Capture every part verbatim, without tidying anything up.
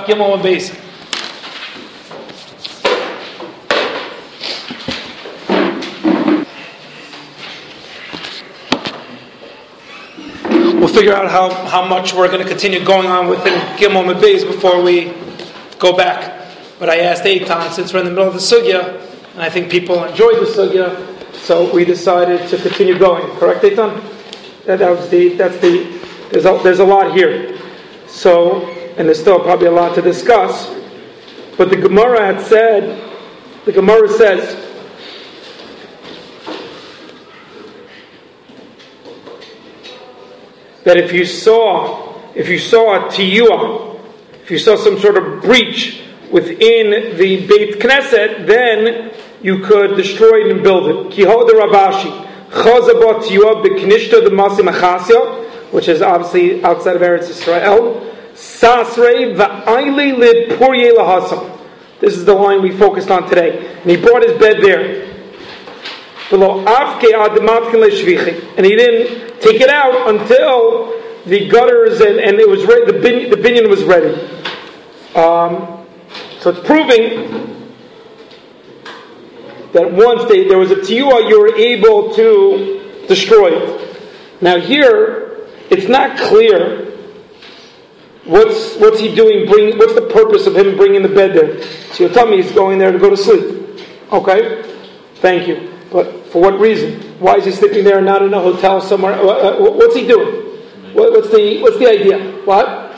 Gimel and Beis. We'll figure out how, how much we're going to continue going on within Gimel and Beis before we go back. But I asked Eitan, since we're in the middle of the sugya, and I think people enjoyed the sugya, so we decided to continue going. Correct, Eitan? That, that was the. That's the. There's a, there's a lot here. So, and there's still probably a lot to discuss. But the Gemara had said, the Gemara says, that if you saw, if you saw a tiyua, if you saw some sort of breach within the Beit Knesset, then you could destroy it and build it. Kiho de Rabashi, Chazabot tiyua b'knishta de masim achasya, which is obviously outside of Eretz Yisrael. Sasrei va'ayli lid purye lahasam. This is the line we focused on today. And he brought his bed there. And he didn't take it out until the gutters and, and it was ready, the bin, the binyan was ready. Um, so it's proving that once they, there was a tiyua, you were able to destroy it. Now here, it's not clear what's what's he doing. Bring what's the purpose of him bringing the bed there? So you'll tell me he's going there to go to sleep. Okay, thank you. But for what reason? Why is he sleeping there and not in a hotel somewhere? What's he doing? What's the what's the idea? What?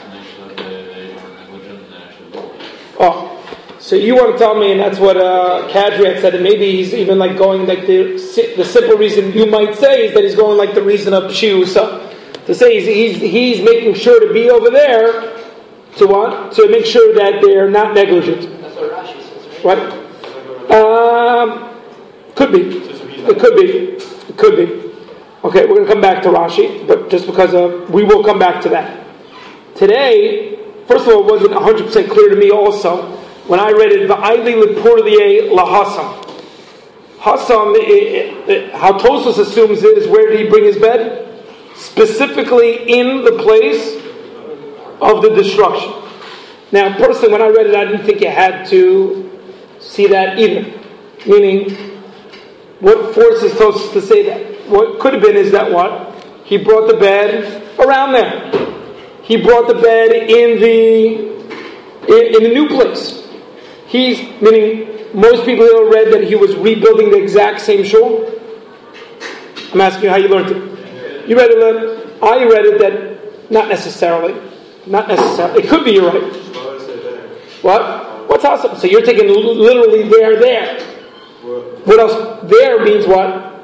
Oh, so you want to tell me, and that's what uh, Kadri had said, and maybe he's even like going like the the simple reason you might say is that he's going like the reason of Shiusa. To say he's, he's he's making sure to be over there to what? To make sure that they're not negligent. That's what Rashi says, right? Right? Um, could be. It could be. It could be. Okay, we're going to come back to Rashi, but just because of we will come back to that. Today, first of all, it wasn't one hundred percent clear to me also when I read it. Va'ayli lepurliye lahasam. Hasam, it, it, how Tosfos assumes it is where did he bring his bed? Specifically in the place of the destruction. Now, personally, when I read it, I didn't think you had to see that either. Meaning, what forces Tosfos to say that? What could have been is that what? He brought the bed around there. He brought the bed in the in, in the new place. He's, meaning, most people have read that he was rebuilding the exact same shul. I'm asking you how you learned it. You read it, I read it that not necessarily. Not necessarily. It could be you're right. What? What's awesome? So you're taking literally there, there. What else? There means what?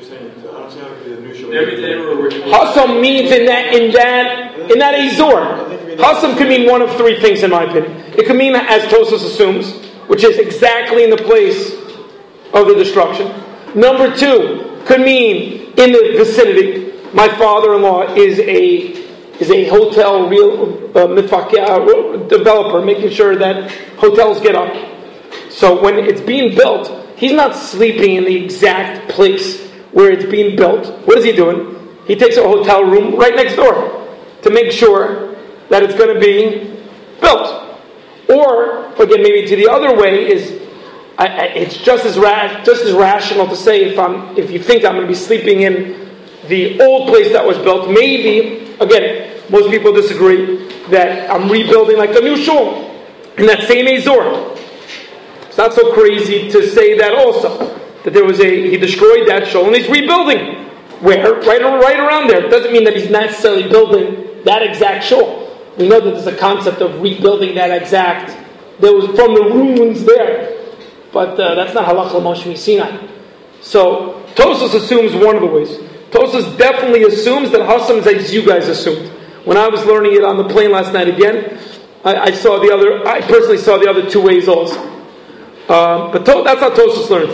Hasam means in that in that in that Azor. Hasam could mean one of three things in my opinion. It could mean as Tosfos assumes, which is exactly in the place of the destruction. Number two could mean in the vicinity. My father-in-law is a is a hotel real uh, mifakeh developer, making sure that hotels get up. So when it's being built, he's not sleeping in the exact place where it's being built. What is he doing? He takes a hotel room right next door to make sure that it's going to be built. Or again, maybe to the other way is I, I, it's just as ra- just as rational to say if I'm if you think I'm going to be sleeping in the old place that was built, maybe, again, most people disagree, that I'm rebuilding like a new shul in that same Azor. It's not so crazy to say that also, that there was a, he destroyed that shul and he's rebuilding. Where? Right, right around there. It doesn't mean that he's necessarily building that exact shul. We know that there's a concept of rebuilding that exact, there was from the ruins there. But uh, that's not halakha Moshe Sinai. So, Tosfos assumes one of the ways. Tosfos definitely assumes that Hasam is as you guys assumed. When I was learning it on the plane last night again, I, I saw the other. I personally saw the other two ways also. Um, but to, that's how Tosfos learned.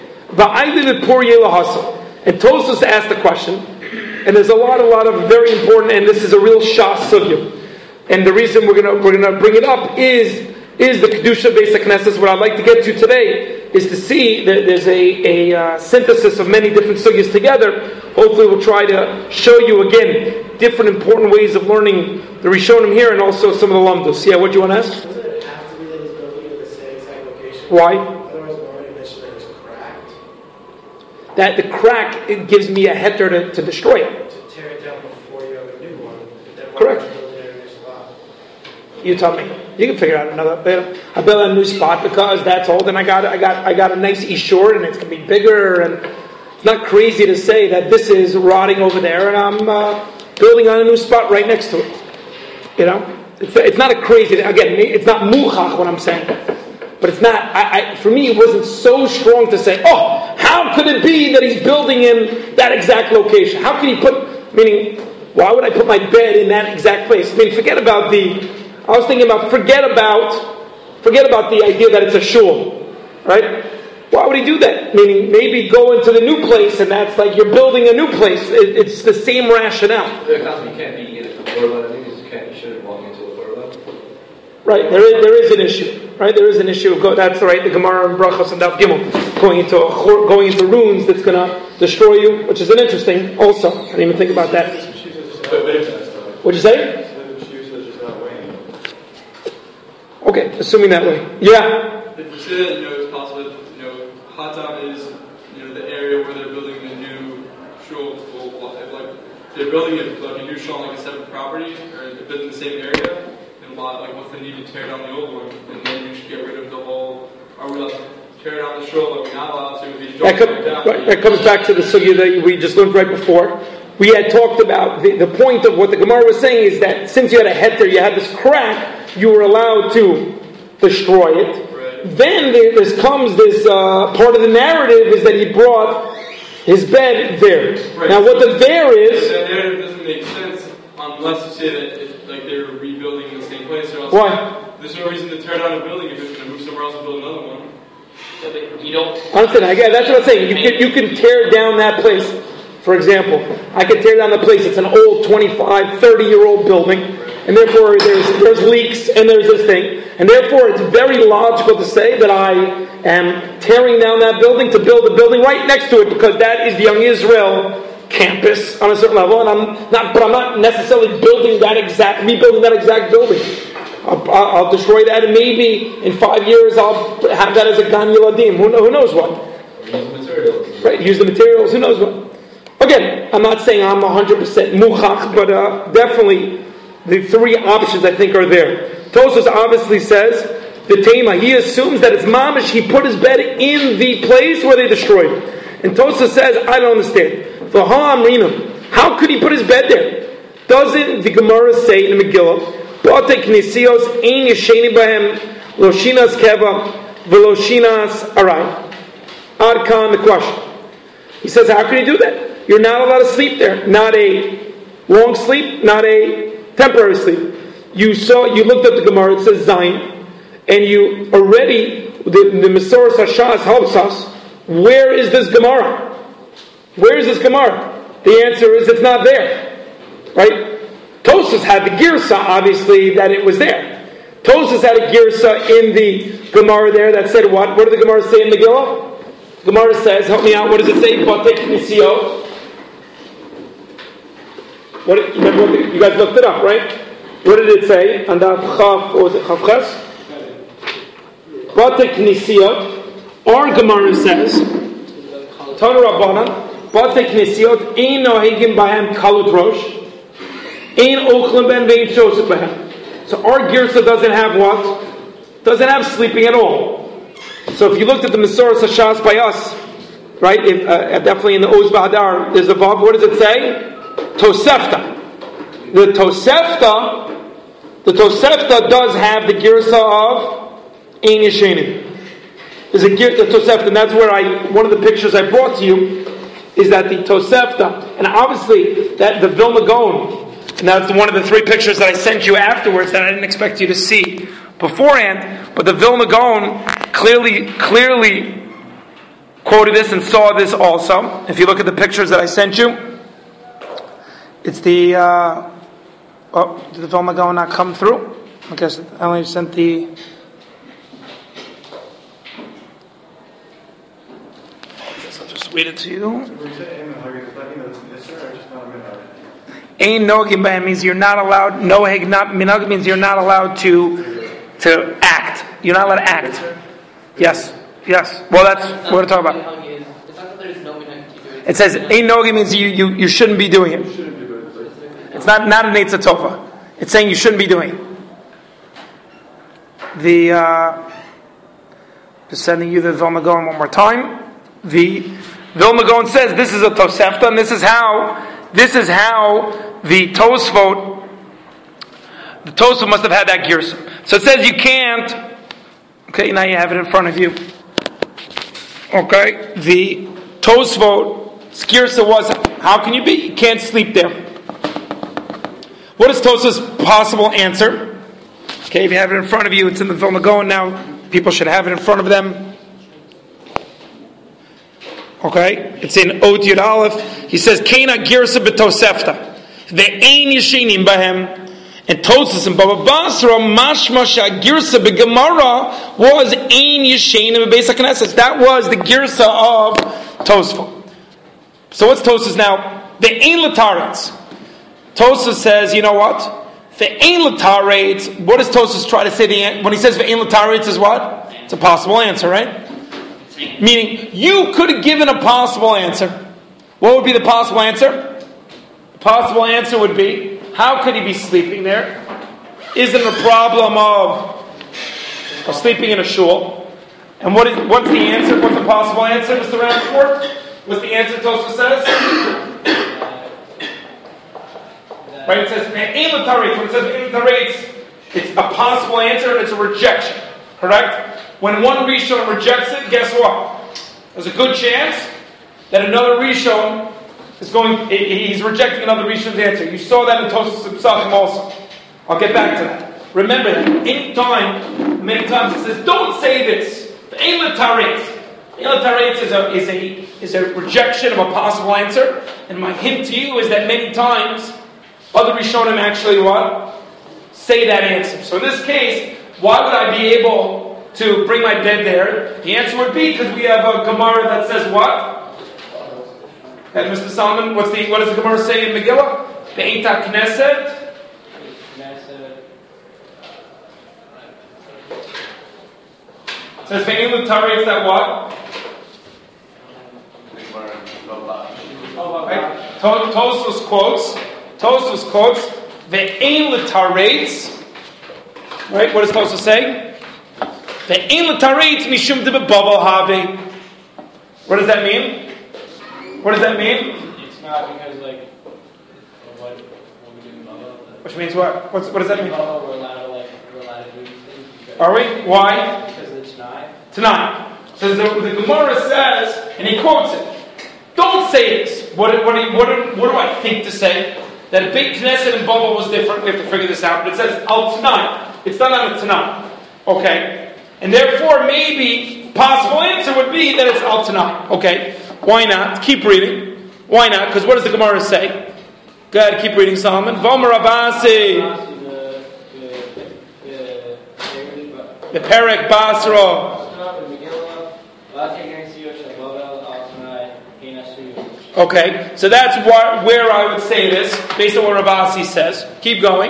And Tosfos asked the question, and there's a lot, a lot of very important, and this is a real shas sugya. And the reason we're gonna we're gonna bring it up is is the kedusha Beis HaKnesses. What I'd like to get to today is to see that there's a, a uh, synthesis of many different sugyas together. Hopefully we'll try to show you again different important ways of learning the Rishonim here and also some of the Lamdos. Yeah, what do you want to ask? Why? Otherwise, the already mentioned that it's cracked. That the crack, it gives me a heter to, to destroy it. To tear it down before you have a new one. Then Correct. There, there's a lot. You tell me. You can figure out another. I built a new spot because that's old, and I got I got I got a nice ishur, and it's gonna be bigger, and it's not crazy to say that this is rotting over there, and I'm uh, building on a new spot right next to it. You know, it's it's not a crazy. Again, it's not muchach what I'm saying, but it's not. I, I for me, it wasn't so strong to say, oh, how could it be that he's building in that exact location? How can he put? Meaning, why would I put my bed in that exact place? I mean, forget about the. I was thinking about forget about forget about the idea that it's a shul, right? Why would he do that? Meaning, maybe go into the new place, and that's like you're building a new place. It, it's the same rationale. You can't be in a korban. I think you can't. You shouldn't walk into a korban. Right. There is there is an issue. Right. There is an issue. Of go, that's right. The Gemara and Brachos and Daf Gimel going into a, going into runes that's going to destroy you, which is an interesting. Also, I didn't even think about that. What'd you say? Okay, assuming that way. Yeah. If you say that, you know, it's possible that, you know, Hatam is, you know, the area where they're building the new shul. If, like, they're building it, like, a new shul on, like, a separate property, or if it's in the same area, then why, like, what's the need to tear down the old one? And then we should get rid of the whole, are we allowed to tear down the shul, but we're not allowed to? If that, come, right, that comes back to the sugya that we just learned right before. We had talked about, the, the point of what the Gemara was saying is that since you had a heter, you had this crack, you were allowed to destroy it. Right. Then there this comes this uh, part of the narrative is that he brought his bed there. Right. Now, what the there is, that narrative doesn't make sense unless you say that it's like they're rebuilding in the same place. Or else why? There's no reason to tear down a building if it's going to move somewhere else and build another one. So that you don't. Understand? Again, that's what I'm saying. You can you can tear down that place. For example, I could tear down the place. It's an old twenty-five, thirty year old building. And therefore there's there's leaks and there's this thing. And therefore it's very logical to say that I am tearing down that building to build a building right next to it because that is the Young Israel campus on a certain level. And I'm not, but I'm not necessarily building that exact, rebuilding that exact building. I'll, I'll destroy that and maybe in five years I'll have that as a Gan Yiladim. Who, who knows what? Use the materials. Right, use the materials, who knows what. Again, I'm not saying I'm one hundred percent muchach, but uh, definitely the three options I think are there. Tosfos obviously says the tema. He assumes that it's mamish. He put his bed in the place where they destroyed it. And Tosfos says, I don't understand. How could he put his bed there? Doesn't the Gemara say in the Megillah, "Bate knesios ein yesheni bahem loshinas keva veloshinas aray"? Ad kan the question. He says, how can you do that? You're not allowed to sleep there. Not a long sleep, not a temporary sleep. You saw, you looked at the Gemara, it says Zayin, and you already, the, the Mesorah Hashas helps us. Where is this Gemara? Where is this Gemara? The answer is it's not there. Right? Tosfos had the Girsa, obviously, that it was there. Tosfos had a Girsa in the Gemara there that said what? What did the Gemara say in Megillah? Gemara says, help me out, what does it say? Batek Nisio. What did, remember what the, you guys looked it up, right? What did it say? And that Chaf, what was it, Chaf Ches? Batek Nisio. Our Gemara says, Tanu Rabbanan, Batek Nisio, Ein Nohegim Bahem Kalut Rosh, Ein Ochlim Ben Vein Shosek Bahem. So our Girsa doesn't have what? Doesn't have sleeping at all. So if you looked at the Mesorah Hashas by us, right, if, uh, definitely in the Oz Ba'adar, there's a Vav, what does it say? Tosefta. The Tosefta, the Tosefta does have the Girsa of Ein Yeshenim. There's a Girsa, the Tosefta, and that's where I, one of the pictures I brought to you, is that the Tosefta, and obviously that the Vilna Gaon, and that's one of the three pictures that I sent you afterwards that I didn't expect you to see beforehand, but the Vilna Gaon clearly, clearly quoted this and saw this also. If you look at the pictures that I sent you, it's the, uh, oh, did the Vilna Gaon not come through? I guess I only sent the, I guess I'll just read it to you. Ein Nogim B'hem means you're not allowed, Noheg not, Minhag means you're not allowed to to act. You're not allowed to act. Yes, yes. Well, that's what we're talking about. It's not that there's no minhag to do it. It says, ain't nogi means you, you, you shouldn't be doing it. It's not, not an Eitzah Tova. It's saying you shouldn't be doing it. The, uh, just sending you the Vilna Gaon one more time. The Vilna Gaon says this is a Tosefta, and this is how, this is how the Tosfot, the Tosfot must have had that Girsa. So it says you can't, okay, now you have it in front of you. Okay, the Tosfot Girsa was, how can you be? You can't sleep there. What is Tosfot's possible answer? Okay, if you have it in front of you, it's in the Vilna Gaon now. People should have it in front of them. Okay, it's in Ot Yud Aleph. He says, "Keina girsa b'tosefta, ve'ein yeshinim bahem." And Tosfos and Baba Basra, mashma sha'girsa b'Gemara was ein yeshinim b'Beis HaKnesses. That was the girsa of Tosfos. So what's Tosfos now? Ve'ein l'taretz. Tosfos says, you know what? Ve'ein l'taretz. What does Tosfos try to say? The, when he says ve'ein l'taretz is what? It's a possible answer, right? Meaning, you could have given a possible answer. What would be the possible answer? The possible answer would be, how could he be sleeping there? Isn't it a problem of, of sleeping in a shul? And what is what's the answer? What's the possible answer, Mister Rappaport? What's the answer Tosfos says? Right, it says, Ein l'taretz. When it says Ein l'taretz, it's a possible answer and it's a rejection. Correct? When one Rishon rejects it, guess what? There's a good chance that another Rishon is going, he's rejecting another Rishon's answer. You saw that in Tosfos Pesachim also. I'll get back to that. Remember that. Any time, many times it says, don't say this. The Ein l'taretz. Ein l'taretz is a, is, a, is a rejection of a possible answer. And my hint to you is that many times, other Rishonim actually what? Say that answer. So in this case, why would I be able to bring my bed there? The answer would be because we have a Gemara that says what? And Mister Solomon, what's the what does the Gemara say in Megillah? Be'eit HaKnesset. It says ve'ein l'taretz that what? Right? Tosfos quotes. Tosfos quotes ve'ein l'taretz. Right? What does Tosfos say? Ve'ein l'taretz mishum debabel havi. What does that mean? What does that mean? It's not because like what, what we do in Baba. Which means what? What's, what does that mean? Baba, we're allowed to like we're allowed to do these things. Are we? Why? Because it's tonight. Tonight. So the, the Gemara says, and he quotes it. Don't say this. What, what, do you, what, do, what do I think to say? That a big Knesset and Baba was different. We have to figure this out. But it says al tonight. It's done on a tonight. Okay. And therefore, maybe possible answer would be that it's al tonight. Okay. Why not? Keep reading. Why not? Because what does the Gemara say? Go ahead, keep reading, Solomon. Vomer Abasi. The Perek Basra. Okay, so that's what, where I would say this, based on what Rabasi says. Keep going.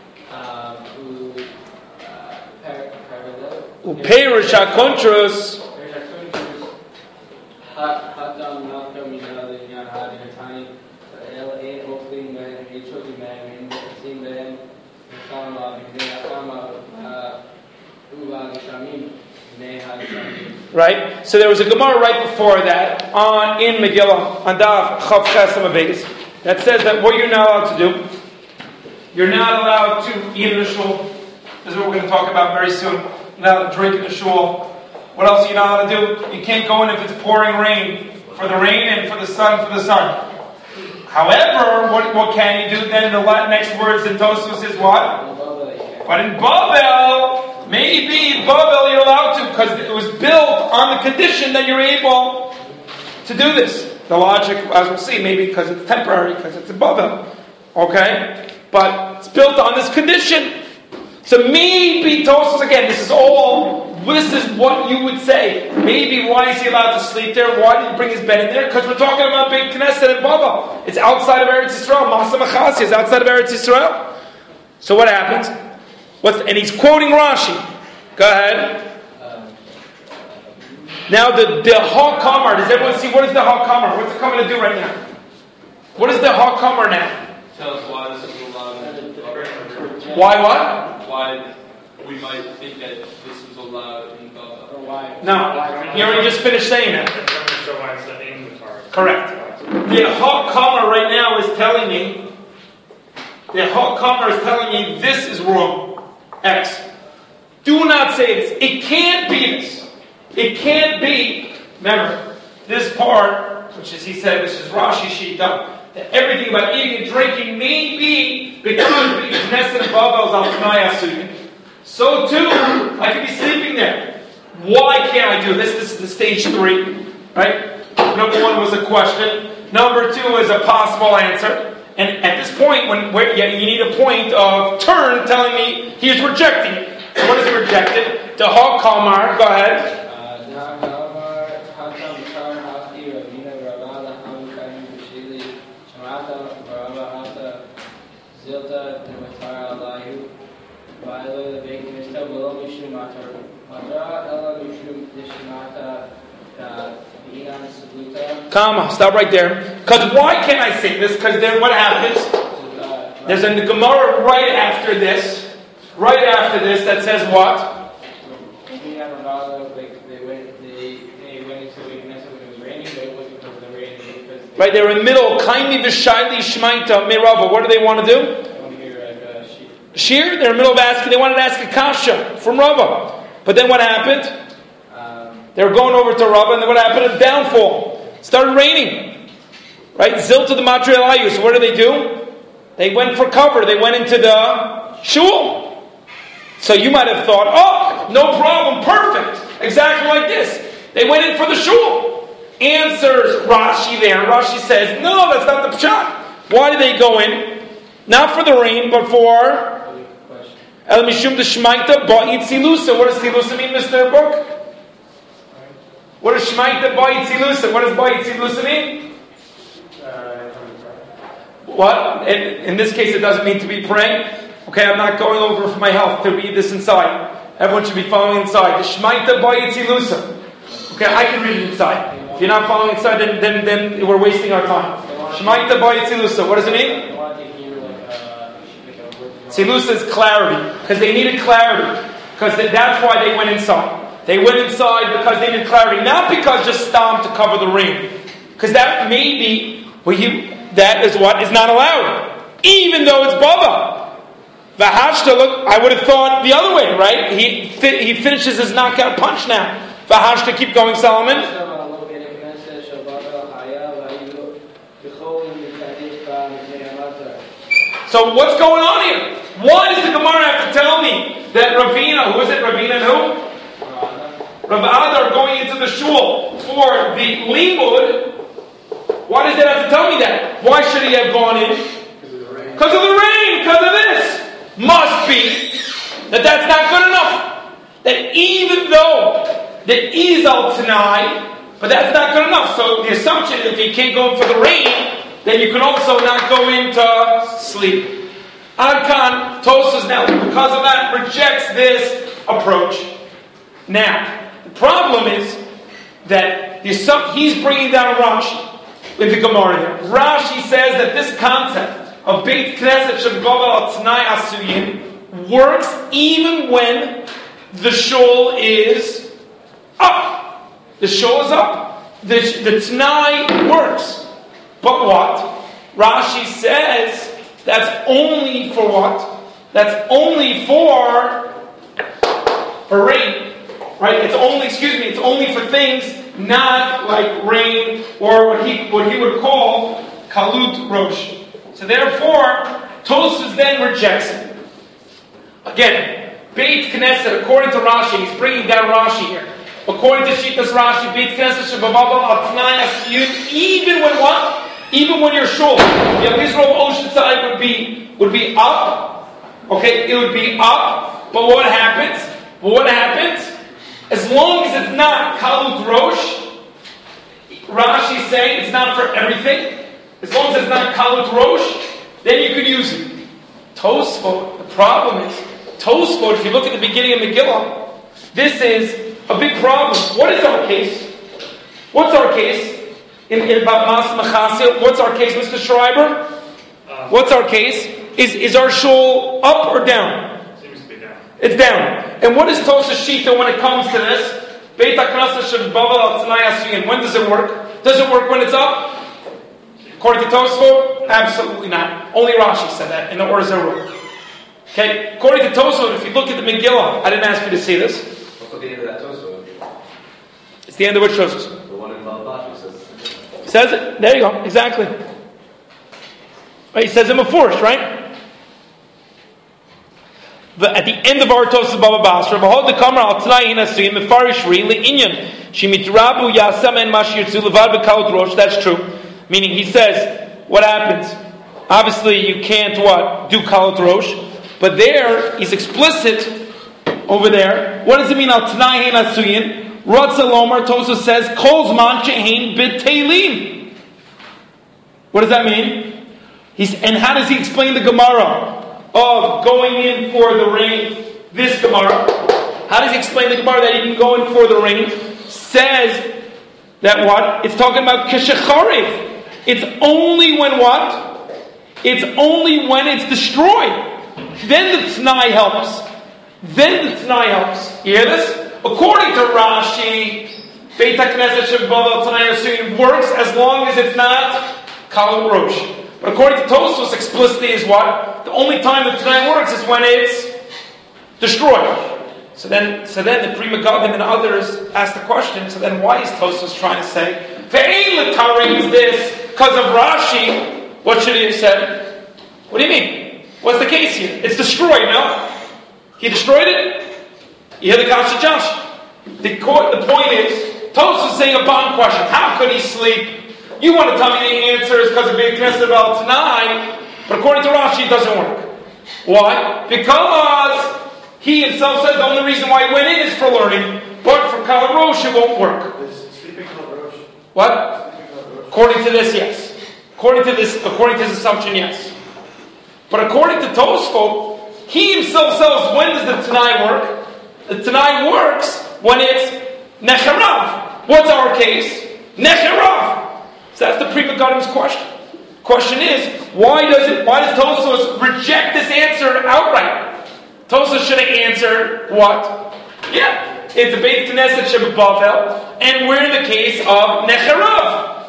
Uperish HaKontrus. Right? So there was a Gemara right before that on in Megillah on Daf Chav Chesam Abayis that says that what you're not allowed to do, you're not allowed to eat in the shul. This is what we're going to talk about very soon. You're not allowed to drink in the shul. What else are you not allowed to do? You can't go in if it's pouring rain for the rain and for the sun for the sun. However, what, what can you do then? The next words in Tosfos is what? But in Babel, maybe in Babel you're allowed to because it was built on the condition that you're able to do this. The logic, as we'll see, maybe because it's temporary, because it's in Babel. Okay? But it's built on this condition. So maybe Tosfos, again, this is all, this is what you would say. Maybe why is he allowed to sleep there? Why did he bring his bed in there? Because we're talking about Beit Knesset and Babel. It's outside of Eretz Yisrael. Masa Machasi is outside of Eretz Yisrael. So what happens? What's, and he's quoting Rashi. Go ahead. Now the, the Hakamer, does everyone see what is the Hakamer? What's it coming to do right now? What is the Hakamer now? Tell us why this is allowed. Why what? Why we might think that this is allowed in Bava. Or why? No, he already just finished saying that. So why it's the name of the car. Correct. The Hakamer right now is telling me, the Hakamer is telling me this is wrong. X. Do not say this. It can't be this. It can't be, remember, this part, which is, he said, this is Rashi Shita, that everything about eating and drinking may be because of the Knesset Bavel's Al-Tnai Asuyin. So too, I could be sleeping there. Why can't I do this? This is the stage three, right? Number one was a question. Number two is a possible answer. And at this point, when where, yeah, you need a point of turn telling me he is rejecting it. So what is he rejected? The Hakamer, go ahead. Comma, stop right there. Because why can't I say this? Because then what happens? There's a Gemara right after this, right after this that says what? Right, they're in the middle. Kindly v'shayli shmaita merava. What do they want to do? Shir. They're in the middle of asking. They wanted to ask a kasha from Rava. But then what happened? They were going over to Rava, and then what happened? A downfall. It started raining. Right? Zil to the Matriel. So what did they do? They went for cover. They went into the shul. So you might have thought, oh, no problem, perfect. Exactly like this. They went in for the shul. Answers Rashi there. Rashi says, no, that's not the pshat. Why did they go in? Not for the rain, but for El Mishum de Shmaita Ba'it Silusa. What does Silusa mean, Mister Book? What does Shmaita Ba'it Silusa? What does Ba'it Silusa mean? What? In, in this case, it doesn't mean to be praying. Okay, I'm not going over for my health to read this inside. Everyone should be following inside. The Shmaita Ba'it Silusa. Okay, I can read it inside. If you're not following inside, then, then, then we're wasting our time. Shmaita Ba'it Silusa. What does it mean? Silusa is clarity. Because they needed clarity. Because that's why they went inside. They went inside because they needed clarity. Not because just stam to cover the rain. Because that may be, well, you, that is what is not allowed. Even though it's Bava. Vahashta, look, I would have thought the other way, right? He he finishes his knockout punch now. Vahashta, keep going, Solomon. So what's going on here? Why does the Gemara have to tell me that Ravina, who is it, Ravina and who? Rav Ada are going into the shul for the limud. Why does that have to tell me that? Why should he have gone in? Because of the rain, because of this. Must be that that's not good enough. That even though there is al Tanai, but that's not good enough. So the assumption, if you can't go in for the rain, then you can also not go into sleep. Adkan, Tosas now, because of that, rejects this approach. Now, the problem is that the, he's bringing down Rashi with the Gemara there. Rashi says that this concept of Beit Knesset Shebgovel Tnai Asuyin works even when the shul is up. The shul is up. The, the Tnai works. But what? Rashi says that's only for what? That's only for for rain. Right? It's only, excuse me, it's only for things not like rain or what he what he would call kalut rosh. So therefore, Tosfos then rejects it. Again, Beit Knesset, according to Rashi, he's bringing down Rashi here. According to Shitas Rashi, Beit Knesset Shebababal Atnai Asiyut, even when what? Even when you're shul, the Israel Oceanside would be would be up. Okay, it would be up. But what happens? But what happens? As long as it's not kalut rosh, Rashi's saying it's not for everything. As long as it's not kalut rosh, then you could use it. Tosfot, the problem is, Tosfot, if you look at the beginning of Megillah, this is a big problem. What is our case? What's our case? In, in about Mas Machasia, what's our case, Mister Schreiber? Uh, What's our case? Is is our shul up or down? Seems to be down. It's down. And what is Tosa Shita when it comes to this? Beit HaKnesset Shel Bavel Al Tnai Asuyin. When does it work? Does it work when it's up? According to Tosfot, absolutely not. Only Rashi said that in the Or Zarur. Okay, according to Tosfot, if you look at the Megillah, I didn't ask you to see this. What's at the end of that Tosfot? It's the end of which Tosfot? The one in Balabash says. Says it. There you go. Exactly. Right, he says it Mefurish, right? The, at the end of our Tosfot Baba Basra, V'hod Dekamar Al Tnai Hin Asuyim Mefarish Ri Le'inyan Shemitrabu Yasam En Mash Yirtzu Levad B'Kalot Rosh. That's true. Meaning, he says, what happens? Obviously, you can't what do Kalot Rosh, but there he's explicit over there. What does it mean? Al Tnai Hin Asuyim. Ratza Lomar Tosa says, Kol Zman She'ein B'Teilim. What does that mean? He's, and how does he explain the Gemara of going in for the rain? This Gemara. How does he explain the Gemara that he can go in for the rain? Says that what? It's talking about Keshecharev. It's only when what? It's only when it's destroyed. Then the T'nai helps. Then the T'nai helps. You hear this? According to Rashi, Beit HaKnesset Shel Bavel Al Tnai Asuyin works as long as it's not Kalot Rosh. But according to Tosfos, explicitly is what? The only time the T'nai works is when it's destroyed. So then, so then the Pri Megadim and others ask the question, so then why is Tosfos trying to say, Ve'ein l'tarim is this, because of Rashi, what should he have said? What do you mean? What's the case here? It's destroyed, no? He destroyed it? You hear the Kasha Josh? The, the point is, Tosfos is saying a bomb question. How could he sleep? You want to tell me the answer is because of Beit Knesset Al Tnai, but according to Rashi, it doesn't work. Why? Because he himself says the only reason why he went in is for learning, but for Kalot Rosh it won't work. Sleeping Kalot Rosh. What? According to this, yes. According to this, according to his assumption, yes. But according to Tosfot, he himself says when does the Tanai work? The Tanai works when it's Necherav. What's our case? Necherav. So that's the Pri Megadim's question. Question is, why does it? Why does Tosfos reject this answer outright? Tosfos should have answered what? Yeah, it's a Beit Knesset Shel Bavel, and we're in the case of Necherav.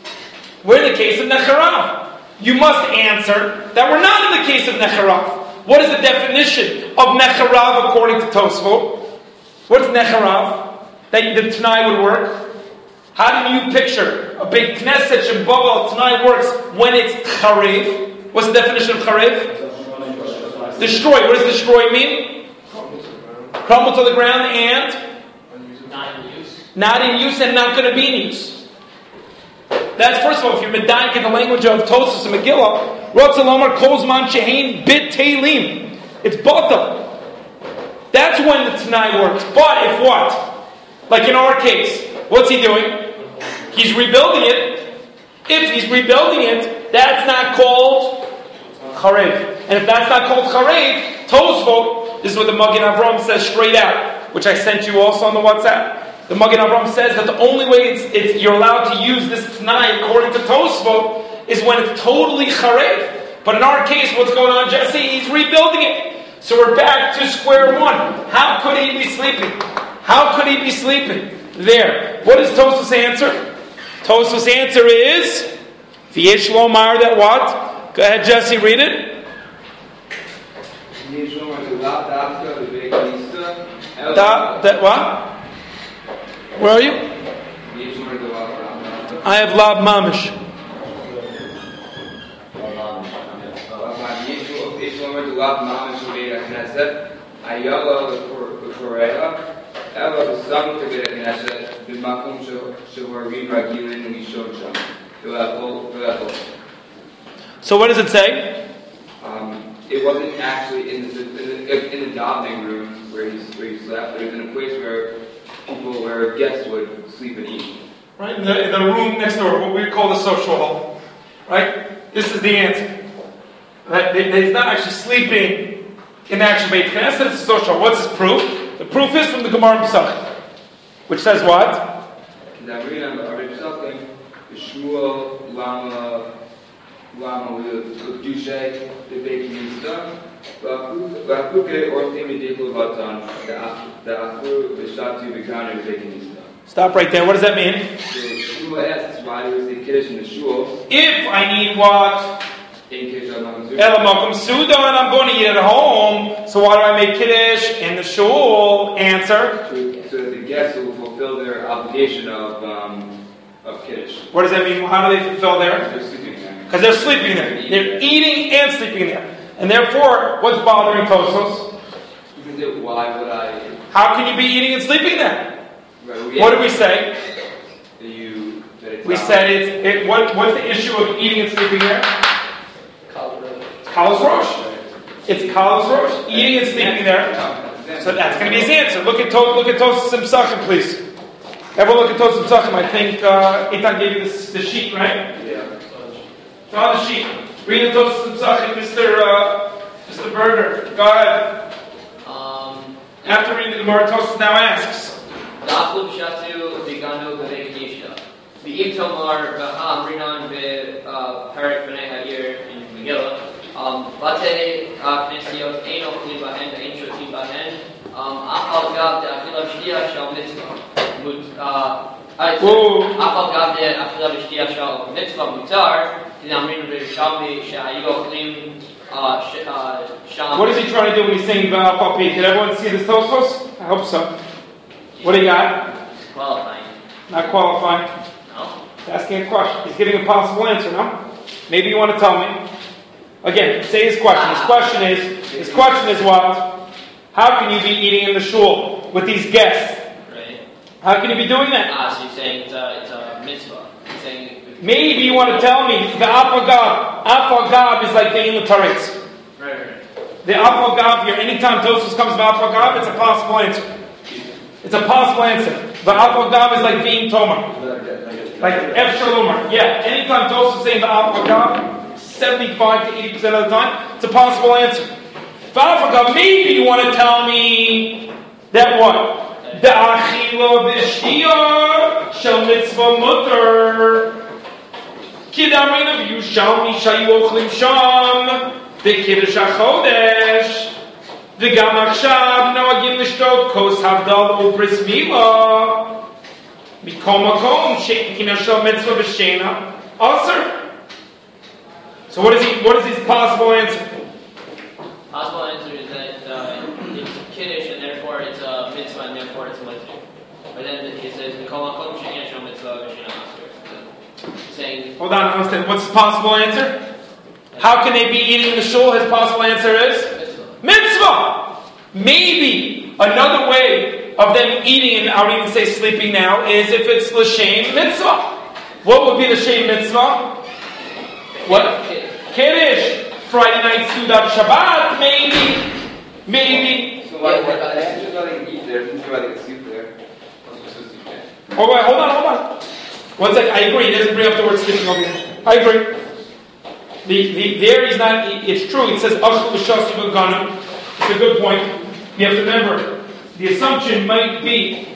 We're in the case of Necherav. You must answer that we're not in the case of Necherav. What is the definition of Necherav according to Tosfot? What's Necherav? That the T'nai would work? How do you picture a big Knesset Shel Bavel T'nai works when it's Charev? What's the definition of Charev? Destroy. What does destroy mean? Crumble to the ground and? Not in use. Not in use and not going to be in use. That's first of all, if you're Medaik in the language of Tosfos and Megillah, Ratza Lomar Kol Zman She'ein B'Teilim. It's Bata. That's when the T'nai works. But if what? Like in our case, what's he doing? He's rebuilding it. If he's rebuilding it, that's not called Charev. And if that's not called Charev, Tosfot, this is what the Magen Avram says straight out, which I sent you also on the WhatsApp. The Magen Avram says that the only way it's, it's, you're allowed to use this T'nai according to Tosfot is when it's totally Charev. But in our case, what's going on, Jesse? He's rebuilding it. So we're back to square one. How could he be sleeping? How could he be sleeping? There. What is Tosfos' answer? Tosfos' answer is V'yesh lomar that what? Go ahead, Jesse, read it. Da, that what? Where are you? I have Lav Mamish. So what does it say? Um, it wasn't actually in the, in the, in the davening room where he, where he slept, but it was in a place where people, where guests would sleep and eat. Right, in the, in the room next door, what we call the social hall. Right? This is the answer. Right? They, they're not actually sleeping in the actual Beit Knesset, it's a social hall. What's his proof? The proof is from the Gemara Pesach. which says what? Stop right there. What does that mean? So Shmuel asks why do we say Kiddush in the shul? If I need what? In Kiddush al-Makom Elamakum Suda, and I'm going to eat at home, so why do I make Kiddush in the shul? Answer. So, so that the guests will fulfill their obligation of um, of Kiddush. What does that mean? How do they fulfill there? They're sleeping there. Because they're sleeping there. They're eating and sleeping there. And therefore, what's bothering Tosos? Because it, why would I? How can you be eating and sleeping there? Right, we What did we say? that you, that it's We not- said it's, it, what, what's the issue of eating and sleeping there? Kalas Rosh. It's Kalas Rosh. Eating and sleeping there. So that's going to be his answer. Look at, to, look at Tosos and Psachim, please. Everyone look at Tosos and Psachim. I think uh, Eitan gave you this, the sheet, right? Yeah. It's on the sheet. Read the Tosos and Psachim, Mister Uh, Mister Berger. Go ahead. Um, After reading the Gemara, Tosos now asks. Da'achlu b'shatu v'ganu b'vei kedishta. V'im tomar v'ha'am rinan v'perek b'nei ha'ir in Megillah. Um, Bate knesiot ein ochli bahen ve'ein shotim bahen. Um, Achal gav de'achila v'shtiya shal mitzvah. Mut- uh, I- Whoa. Achal gav de'achila v'shtiya shal mitzvah mutar. Dinamrin v'shalmi she'ayu ochlim uh, sh- uh, shal. What is he trying to do when he's saying V'al Papi? Did everyone see this Tosos? I hope so. What do you got? Qualifying. Not qualifying. No? He's asking a question. He's giving a possible answer, no? Maybe you want to tell me. Again, say his question. His question is, his question is what? How can you be eating in the shul with these guests? Right. How can you be doing that? Ah, so you're saying it's a, it's a mitzvah. You're saying... Maybe you want to tell me the Afagav. Afagav is like the Ilataritz. Right, right. The Afagav here, anytime Tosos comes to Afagav, it's a possible answer. It's a possible answer. The Afagav is like V'im Tomar. Like F. Shalomar. Yeah, anytime Tosos is saying the Afagav, seventy-five to eighty percent of the time, it's a possible answer. The Afagav, maybe you want to tell me that what? The Achilo V'Shtiya Shel Mitzvah Mutter. Kidamin of Yushalmi Shayu Ochlim Sham the Kiddush HaChodesh the Gam Achshav Noagim Lishtot Kos Havdal O Bris Milah Mikom Makom Shekin Shel Mitzvah B'Shena Aser. So what is he? What is his possible answer? Possible answer is that uh, it's kiddush and therefore it's a mitzvah and therefore it's a mitzvah. But then he says, "Mikol makom she'en shel mitzvah v'she'en aser." Saying, Hold on, I understand. What's his possible answer? How can they be eating in the shul? His possible answer is mitzvah. mitzvah. Maybe another way of them eating, and I would even say sleeping now, is if it's l'shem mitzvah. What would be the shem mitzvah? What? Kiddush. Friday night Sudat Shabbat. Maybe. Maybe. So why, why, that's just why they can eat there. This is why they can sleep there. That's just supposed to be there. Oh, wait, hold on, hold on. One second. I agree. He doesn't bring up the word sleeping over here. I agree. The, the, there he's not, it's true. It says, Ashul B'Shasi B'Ganu. It's a good point. You have to remember, the assumption might be,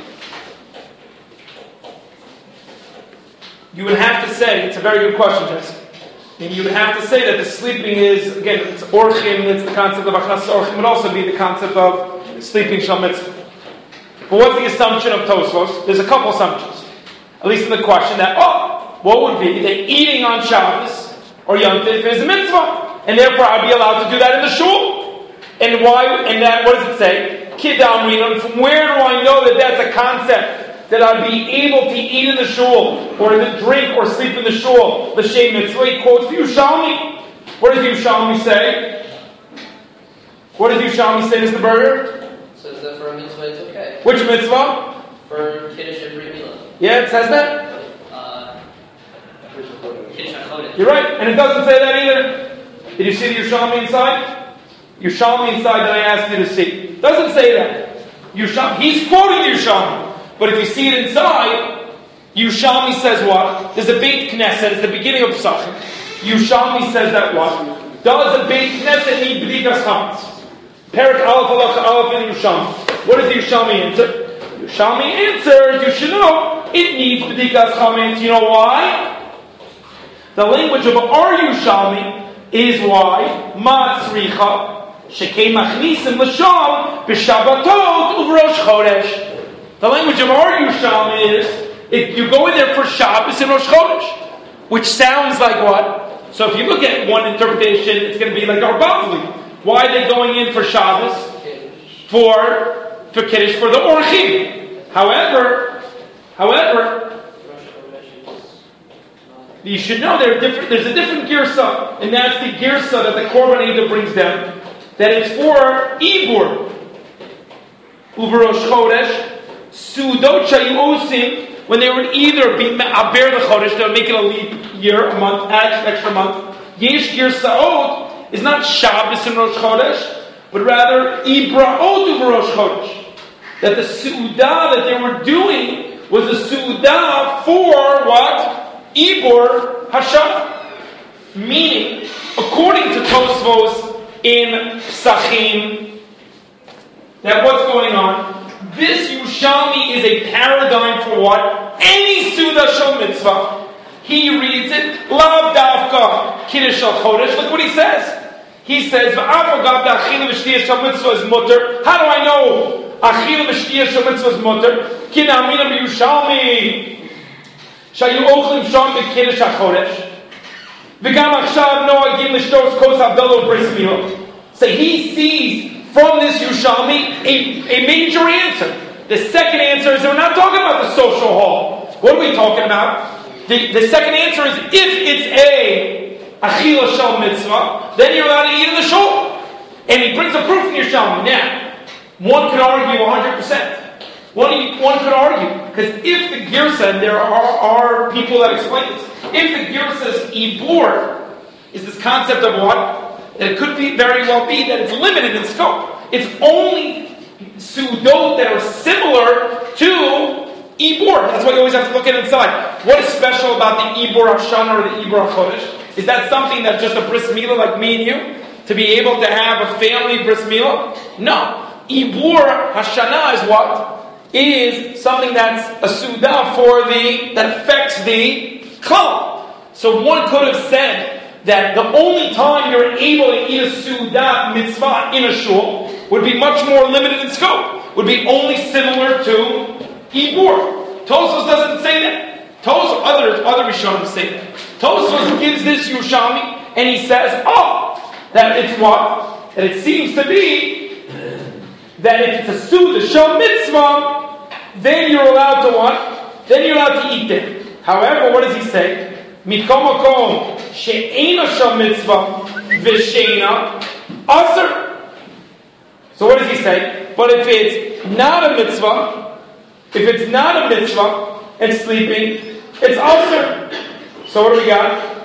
you would have to say, it's a very good question, Jesse. And you would have to say that the sleeping is, again, it's orchim, it's the concept of achnas orchim, would also be the concept of sleeping shal mitzvah. But what's the assumption of Tosfos? There's a couple assumptions. At least in the question that, oh, what would be that eating on Shabbos or Yom Tov is a mitzvah, and therefore I'd be allowed to do that in the shul. And why? And that, what does it say? Kidam Rinon. From where do I know that that's a concept that I'd be able to eat in the shul or to drink or sleep in the shul? The Shem Mitzvah. He quotes the Yerushalmi. What does the Yerushalmi say? What does the Yerushalmi say, Mister Berger? Says that for a mitzvah it's okay. Which mitzvah? For kiddush and brit milah. Yeah, it says that. Uh, kiddush hachodesh. You're right, and it doesn't say that either. Did you see the Yerushalmi inside? Yerushalmi inside that I asked you to see. Doesn't say that. Yerushalmi, he's quoting the Yerushalmi. But if you see it inside, Yerushalmi says what? There's a Beit Knesset, it's the beginning of Pesachim. Yerushalmi says that what? Does a Beit Knesset need B'dikas Chametz? Perik Aleph Halacha Aleph in Yerushalmi. What does the Yerushalmi answer? Yerushalmi answers, you should know, it needs b'dikas chametz. You know why? The language of our Yerushalmi is why matzricha shekei machnisim l'sham b'shabbatot uvrosh chodesh. The language of our Yerushalmi is if you go in there for Shabbos and Rosh Chodesh, which sounds like what? So if you look at one interpretation, it's going to be like our Bavli. Why are they going in for Shabbos? For for Kiddush for the Orchim. However, however, you should know there are different, there's a different girsa, and that's the girsa that the Korban Eidah brings down. That it's for Ibur. Uverosh Chodesh, Sudot Shayusim, when they would either be Aber the Chodesh, they would make it a leap year, a month, add extra month. Yesh Girsaot is not Shabbos and Rosh Chodesh, but rather Ibraot Uverosh Chodesh. That the Su'udah that they were doing was a Su'udah for what? Ibur Hashanah. Meaning, according to Tosfos in Psachim, that what's going on? This Yerushalmi is a paradigm for what? Any Suda Shal Mitzvah. He reads it, Lav Davka Kiddush Shal Chodesh. Look what he says. He says, V'afagav Achila V'shtiyah Shal Mitzvah is mutter. How do I know Achila V'shtiyah Shal Mitzvah is mutter? Ki na'amina b'Yerushalmi Shayu Ochlim Sham B'Kiddush HaChodesh V'gam Achshav Noagim L'shtos Kos Havdalah Bris Milah. So he sees from this Yerushalmi a, a major answer. The second answer is we're not talking about the social hall. What are we talking about? The, the second answer is if it's a Achila Shal Mitzvah, then you're allowed to eat in the shul. And he brings a proof in Yerushalmi. Now, one could argue one hundred percent. One, one could argue, because if the Girsa, and there are, are people that explain this, if the Girsa's Ibur is this concept of what? That it could be very well be that it's limited in scope. It's only Sudot that are similar to Ibur. That's why you always have to look at inside. What is special about the Ibur Hashanah or the Ibur HaChodesh? Is that something that's just a bris milah like me and you? To be able to have a family bris milah? No. Ibur Hashanah is what? Is something that's a Sudah for the, that affects the Klal. So one could have said that the only time you're able to eat a Sudah mitzvah in a shul would be much more limited in scope. Would be only similar to Ibur. Tosfos doesn't say that. Tosfos, other, other Rishonim say that. Tosfos gives this Yerushalmi and he says, oh, that it's what? That it seems to be that if it's a Sudah Shal Mitzvah, then you're allowed to what? Then you're allowed to eat it. However, what does he say? Mikom Makom she'ena Shal Mitzvah v'she'ena Aser. So what does he say? But if it's not a mitzvah, if it's not a mitzvah and sleeping, it's Aser. So what do we got?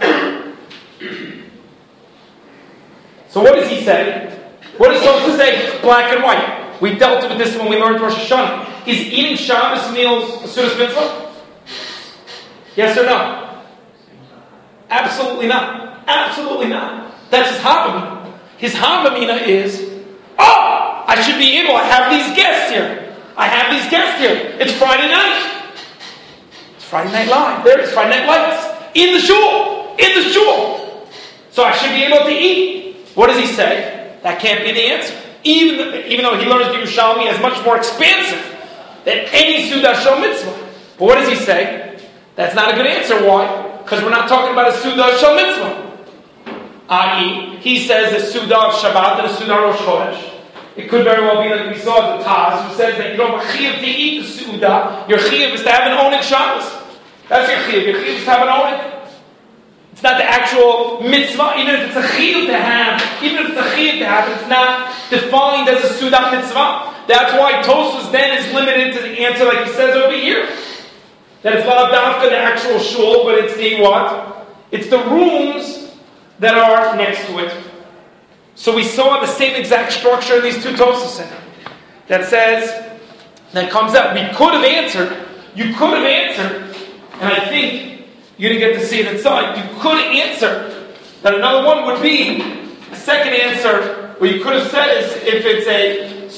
So what does he say? What is supposed to say? Black and white. We dealt with this when we learned Rosh Hashanah. Is eating Shabbos meals a Sudas mitzvah? Yes or no? Absolutely not. Absolutely not. That's his Havamina. His Havamina is, oh, I should be able to have these guests here. I have these guests here. It's Friday night. It's Friday Night Live. There it is, Friday Night Lights. In the shul. In the shul. So I should be able to eat. What does he say? That can't be the answer. Even, the, even though he learns the Yerushalmi as much more expansive than any Sudah Shal Mitzvah. But what does he say? That's not a good answer. Why? Because we're not talking about a Sudah Shal Mitzvah. that is, he says a Sudah of Shabbat and a Sudah Rosh Chodesh. It could very well be like we saw the Taz, who says that you don't have chiyuv to eat the Sudah. Your chiyuv is to have an onik Shabbos. That's your chiyuv. Your chiyuv is to have an onik. It's not the actual mitzvah, even if it's a chiyuv to have, even if it's a chiyuv to have, it's not defined as a Sudah mitzvah. That's why Tosfos then is limited to the answer like he says over here. That it's not dafka the actual shul, but it's the what? It's the rooms that are next to it. So we saw the same exact structure in these two Tosfos that says, that comes out. We could have answered, you could have answered, and I think you didn't get to see it inside. You could answer that another one would be, the second answer, what you could have said is if it's a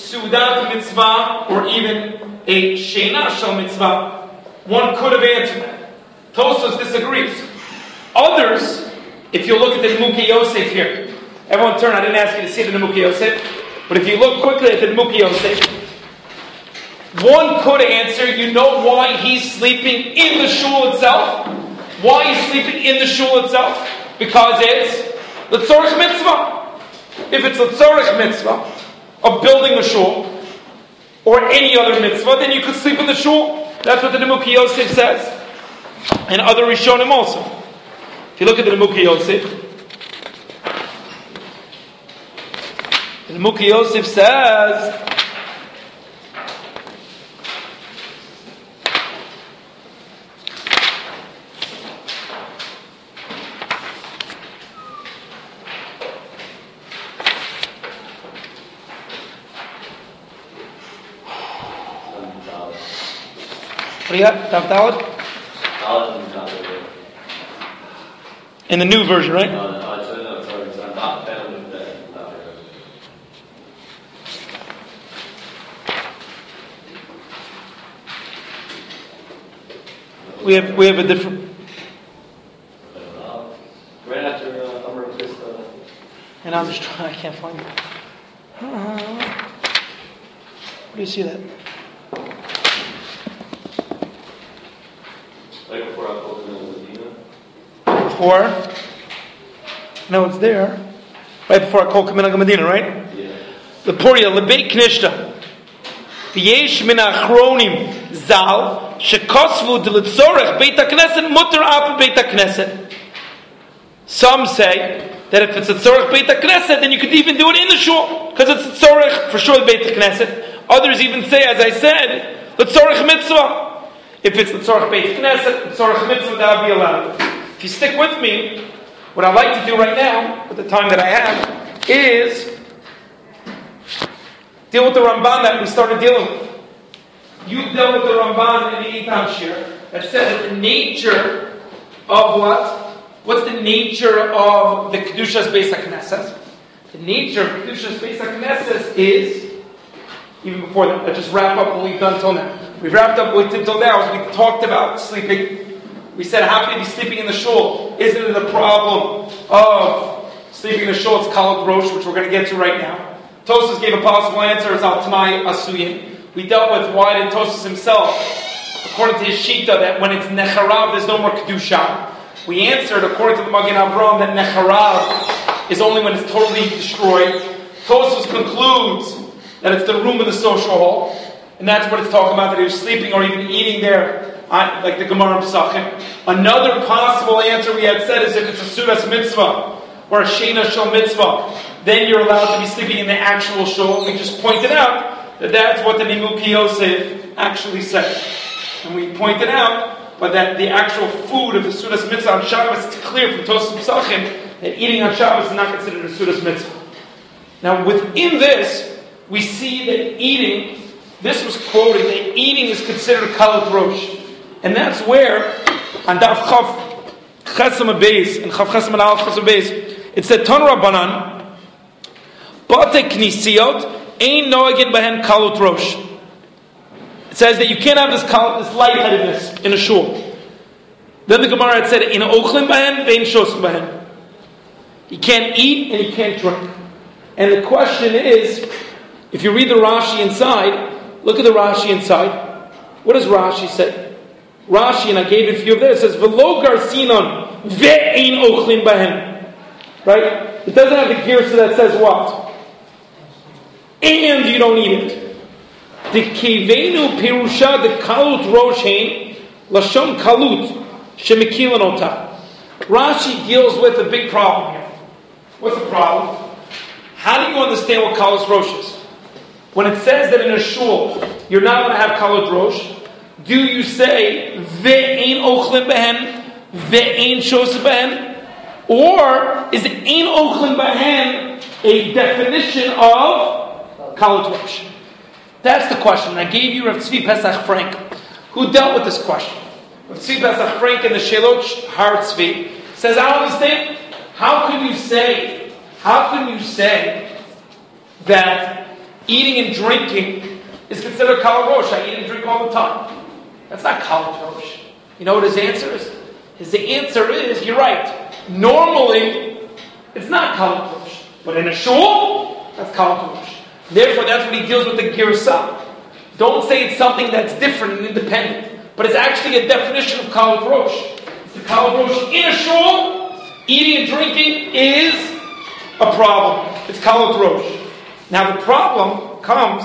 Sudat mitzvah or even a Sheina shel mitzvah, one could have answered that. Tosfos disagrees. Others, if you look at the Nimukei Yosef here, everyone turn, I didn't ask you to see the Nimukei Yosef, but if you look quickly at the Nimukei Yosef, one could answer, you know why he's sleeping in the shul itself? Why he's sleeping in the shul itself? Because it's the tzorich mitzvah. If it's the tzorich mitzvah of building a shul, or any other mitzvah, then you could sleep in the shul. That's what the Nimukei Yosef says. And other Rishonim also. If you look at the Nimukei Yosef, the Nimukei Yosef says, what do you got? Tav Daled? In the new version, right? No, no, no, sorry, no, sorry, so I'm not found in the. We have we have a different. Right after uh, Amr Krista. And I'm just trying. I can't find it. Uh, where do you see that? Right before I called him Medina. Before? No, it's there. Right before I call Kaminag Medina, right? Yeah. The Puria, Lebeit Knishta. V'yesh min achronim zal shekosvu d'litzorech Beit HaKnesset mutter af Beit HaKnesset. Some say that if it's a tzorech Beit HaKnesset, then you could even do it in the shul, because it's a tzorech for sure Beit HaKnesset. Others even say, as I said, the tzorech mitzvah. If it's the tzorech Beit Knesset, the tzorech mitzvah, that would be allowed. If you stick with me, what I'd like to do right now, with the time that I have, is deal with the Ramban that we started dealing with. You dealt with the Ramban in the Eitan Shir that says that the nature of what? What's the nature of the Kedushas Beis HaKnesses? The nature of Kedushas Beis HaKnesses is, even before that, let's just wrap up what we've done till now. We've wrapped up what we did till now. We talked about sleeping. We said, how can you be sleeping in the shul? Isn't it a problem of sleeping in the shul? It's Kalot Rosh, which we're going to get to right now. Tosfos gave a possible answer, it's Al Tamai Asuyin. We dealt with why did Tosfos himself, according to his Shita, that when it's Necharav, there's no more Kedusha. We answered, according to the Magen Avraham, that Necharav is only when it's totally destroyed. Tosfos concludes that it's the room of the social hall. And that's what it's talking about, that he was sleeping or even eating there, like the Gemara Pesachim. Another possible answer we had said is if it's a Sudas mitzvah or a Sheina shel mitzvah, then you're allowed to be sleeping in the actual shul. We just pointed out that that's what the Nimukei Yosef actually said. And we pointed out but that the actual food of the Sudas mitzvah on Shabbos, it's clear from Tosfos Pesachim that eating on Shabbos is not considered a Sudas mitzvah. Now within this, we see that eating, this was quoted, that eating is considered Kalot Rosh. And that's where, on Daf Chav Chesam Beis, and Chav Chesam Alaf Chesam Beis, it said, Ton Rabbanan, Bate Knisiot, Ein Noagin Behen Kalot Rosh. It says that you can't have this kalot, this lightheadedness in a shul. Then the Gemara had said, In Ochlin Behen, Vein Shosim Behen. You can't eat and you can't drink. And the question is, if you read the Rashi inside, look at the Rashi inside. What does Rashi say? Rashi, and I gave it for you there, it says, V'lo garsinon ve'ein ochlin bahen. Right? It doesn't have the girsa that says what? And you don't eat it. The kivenu pirusha the kalut roshein lashon kalut shemikilan ota. Rashi deals with a big problem here. What's the problem? How do you understand what kalut rosh is? When it says that in a shul you're not going to have kalot rosh, do you say ve'ein ochlin behen, ve'ein shos behen, or is ein ochlin behen a definition of kalot rosh? That's the question. I gave you Rav Tzvi Pesach Frank, who dealt with this question. Rav Tzvi Pesach Frank in the Shelot Har Tzvi says, I don't understand. How can you say? How can you say that eating and drinking is considered kal rosh. I eat and drink all the time. That's not kal rosh. You know what his answer is? His answer is, you're right. Normally, it's not kal rosh. But in a shul, that's kal rosh. Therefore, that's what he deals with the girsa. Don't say it's something that's different and independent. But it's actually a definition of kal rosh. It's the kal rosh in a shul. Eating and drinking is a problem. It's kal rosh. Now the problem comes